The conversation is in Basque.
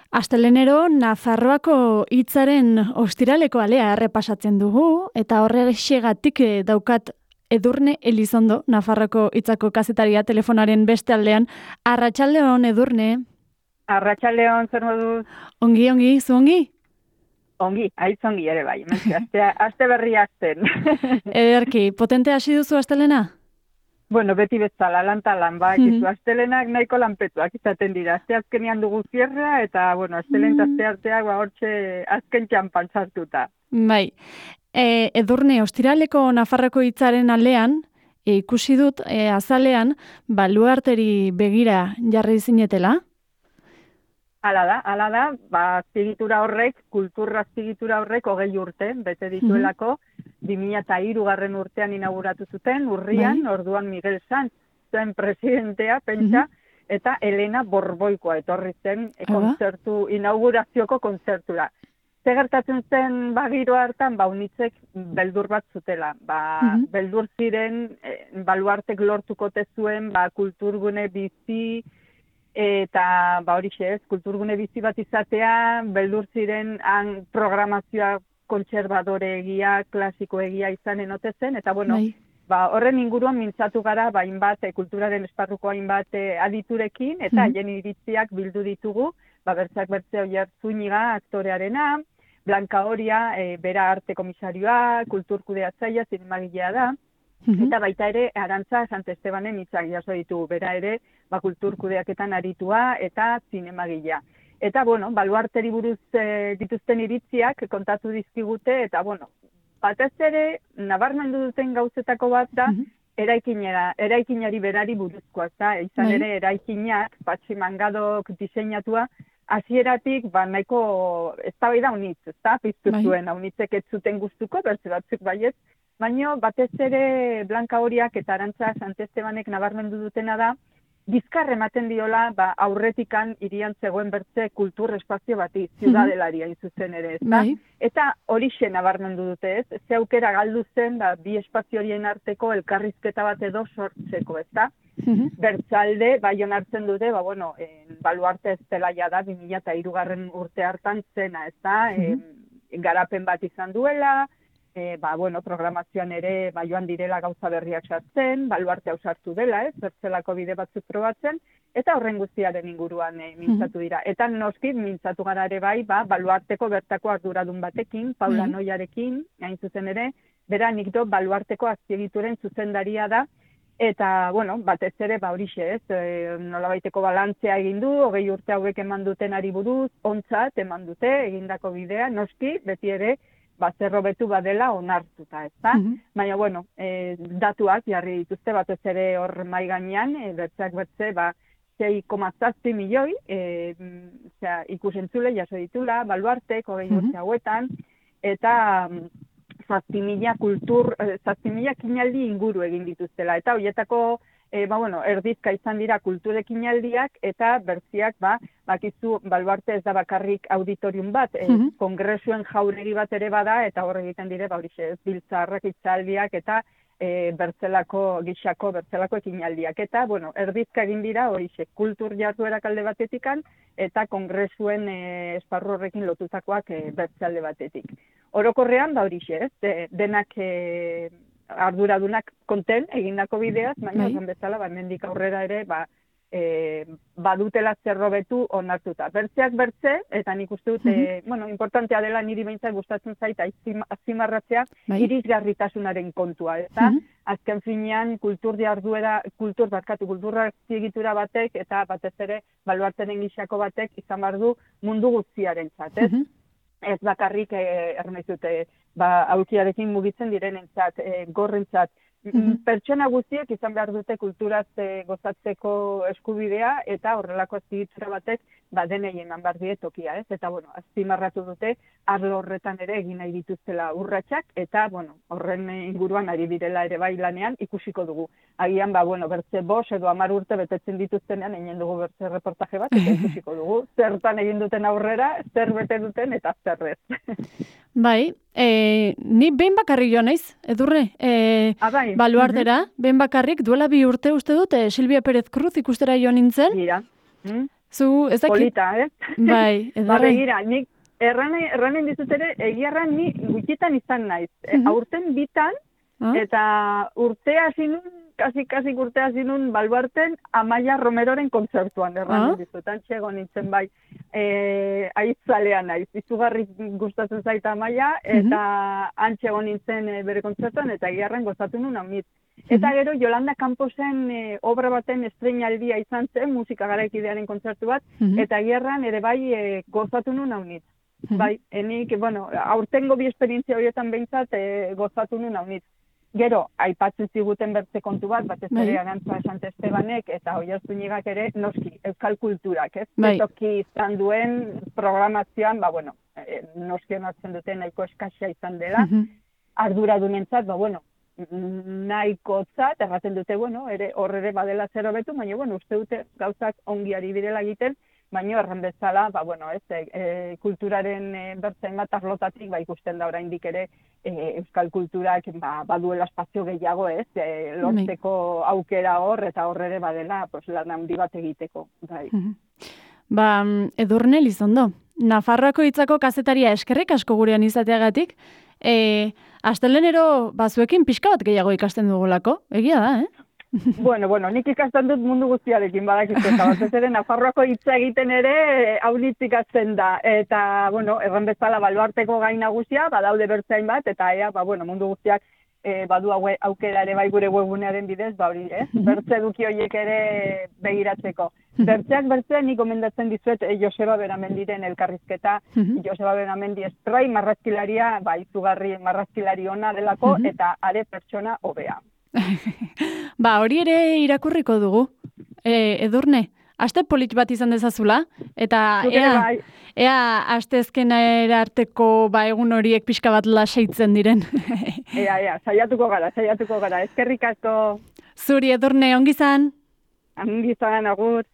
Astelenero Nafarroako hitzaren ostiraleko alea errepasatzen dugu, eta horrexegatik daukat Edurne Elizondo, Nafarroako hitzako kazetaria telefonaren beste aldean. Arratsaldeon, Edurne. Arratsaldeon, zer moduz? Ongi, zu ongi? Ongi, ongi ere bai. Aste berria azten. Ederki, potente hasi duzu astelena? Bueno, beti bezala, lan astelenak nahiko lanpetuak izaten dira. Aste azkenean dugu zierra, eta, bueno, astelen aste arteak hortxe azken txampan sartuta. Bai. Edurne, ostiraleko Nafarroko hitzaren aldean, ikusi dut, azalean, baluarteri begira jarri zinetela? Hala da, kultura azpiegitura horrek 20 urte, bete dituelako, 2003 urtean inauguratu zuten, urrian, orduan Miguel Sanz zen presidentea, pentsa, eta Elena Borboikoa etorri zen inaugurazioko kontzertura. Ze gertatzen zen giro hartan, unitzek beldur bat zutela. Beldur ziren, baluartek lortuko tezuen, kulturgune bizi, eta horixe ez, kulturgune bizi bat izatea, beldur ziren programazioa kontserbadore egia, klasiko egia izanen ote zen, eta bueno, horren inguruan mintzatu gara, hainbat, kulturaren esparruko hainbat aditurekin, eta haien iritziak bildu ditugu, bertzeak bertze Oier Zúñiga aktorearena, Blanca Oria, bera arte komisarioa, kulturkudeatzailea, zinemagilea da, eta baita ere, Arantza Santestebanen hitzak jaso ditugu, bera ere, kulturkudeaketan aritua eta zinemagilea. Eta, bueno, baluarteri buruz dituzten iritziak kontatu dizkigute, eta, bueno, batez ere, nabarmendu duten gauzetako bat da, eraikinari berari buruzkoa, izan ere, eraikinak, Patxi Mangadok diseinatua, hasieratik nahiko eztabaida unitz, piztu zuen, unitzek ez zuten gustuko, bertze batzuk baiet, baina batez ere Blanca Oriak eta Arantza Santestebanek nabarmendu dutena da, bizkar ematen diola aurretikan hirian zegoen bertze kultur espazio bati, ziudadelaria zuzen ere, eta horixe nabarmendu dute, ez? Ze aukera galdu zen, bi espazio horien arteko elkarrizketa bat edo sortzeko, ezta? Bertzalde, onartzen dute, baluarte ez zelaia da, 2003 urte hartan zena, ezta? Garapen bat izan duela, programazioan ere joan direla gauza berriak sartzen, baluarte ausartu dela, bertzelako bide batzuk probatzen, eta horren guztiaren inguruan mintzatu dira. Eta noski, mintzatu gara ere baluarteko bertako arduradun batekin, Paula Noiarekin, hain zuzen ere, bera nik do baluarteko azpiegituren zuzendaria da, eta, batez ere, horixe ez, nolabaiteko balantzea egin du, 20 urte hauek eman duten ari buruz, ontzat eman dute, egindako bidea, noski, beti ere, zerrobetu badela onartuta, ezta? Baina, datuak jarri dituzte batez ere hor mai gainean, bertzeak bertze, 6,7 milioi ikusentzule jaso ditula, baluartek, 20 urte hauetan, eta 7.000 kinaldi inguru egin dituztela. Eta horietako, erdizka izan dira kulture kinaldiak, eta bertziak, bakizu, baluarte ez da bakarrik auditorium bat, kongresuen jauregi bat ere bada, eta hor egiten dire, biltzarrak, itzaldiak, eta bertzelako ekinaldiak. Eta, erdizka egin dira, horixe, kultur jarduerak alde batetikan, eta kongresuen esparru horrekin lotutakoak bertzealde batetik. Orokorrean, horixe, denak arduradunak konten egindako bideaz, baina esan bezala, hemendik aurrera ere, badutela zerrobetu onartuta. Bertzeak bertze, eta nik uste dut, importantea dela niri behintzat gustatzen zaita azpimarratzea, irisgarritasunaren kontua, eta azken finean kultura azpiegitura batek, eta batez ere, baluarteren gisako batek izan behar du mundu guztiaren zat, ez bakarrik ernaizute aulkiarekin mugitzen direnentzat, gorrentzat. Pertsona guztiek izan behar dute kulturaz gozatzeko eskubidea, eta horrelako azpiegitura batek denei eman behar die tokia, ez? Eta, azpimarratu dute, arlo horretan ere egin nahi dituztela urratsak, eta, horren inguruan ari direla ere bai lanean ikusiko dugu. Agian, bertze 5 edo 10 urte betetzen dituztenean, egin dugu bertze reportaje bat, eta ikusiko dugu, zertan egin duten aurrera, zer bete duten, eta zerrez. Bai, ni behin bakarrik joan naiz, Edurne, baluartera, behin bakarrik, duela 2 urte uste dut, Silvia Pérez Cruz ikustera joan nintzen, Zu, ez dakit? Polita, Bai, Ederre. Begira, nik erranen dizut ere, egiarran ni gutxitan izan naiz. Aurten bitan, eta urtea zinun, kasi urtea zinun Baluarten Amaia Romeroren kontzertuan erranen dizut. Antxego nintzen bai, aitzalea naiz. Izugarri gustatzen zaita Amaia, eta antxego nintzen bere kontzertuan, eta egiarran gozatu nun haunitz. Eta gero, Yolanda Camposen obra baten estreinaldia izan zen, musika garaikidearen kontzertu bat, eta egiarran ere bai gozatu nun haunitz. Bai, enik, bueno, aurtengo bi esperientzia horietan behintzat gozatu nun haunitz. Gero, aipatzen ziguten bertze kontu bat, batez ere Arantza Sant Estebanek eta Oiartzunigak ere noski, euskal kulturak, ez? Toki izan duen programazioan, bueno, noski onartzen duten nahiko eskasia izan dela, arduradunentzat, bueno, nahikotzat, erraten dute, bueno, hor ere badela zer hobetu, baina, bueno, uste dute gauzak ongi ari direla egiten, baina erran bezala, bueno, kulturaren bertzen bat arlotatik, ikusten da oraindik ere euskal kulturak baduela espazio gehiago, lortzeko aukera hor, eta hor ere badela lan handi bat egiteko. Edurne Elizondo, Nafarroako hitzako kazetaria eskerrik asko gurean izateagatik, astelenero bazuekin pixka bat gehiago ikasten dugulako, egia da, Bueno, nik ikasten dut mundu guztiarekin badakizte, eta batez ere Nafarroako hitza egiten ere haunitz ikasten da. Eta, erran bezala Baluarteko gai nagusia, badaude bertzein bat, eta mundu guztiak badu aukera ere bai gure webgunearen bidez, hori, bertze eduki horiek ere begiratzeko. Bertzeak nik gomendatzen dizuet Joseba Beramendiren elkarrizketa, Joseba Beramendi esprai marrazkilaria, izugarri marrazkilari ona delako, eta are pertsona hobea. Hori ere irakurriko dugu, Edurne, aste polit bat izan dezazula, eta ea asteazkenera arteko egun horiek pixka bat lasaitzen diren. Saiatuko gara, eskerrik asko. Zuri, Edurne, ongi izan? Ongi izan, agur.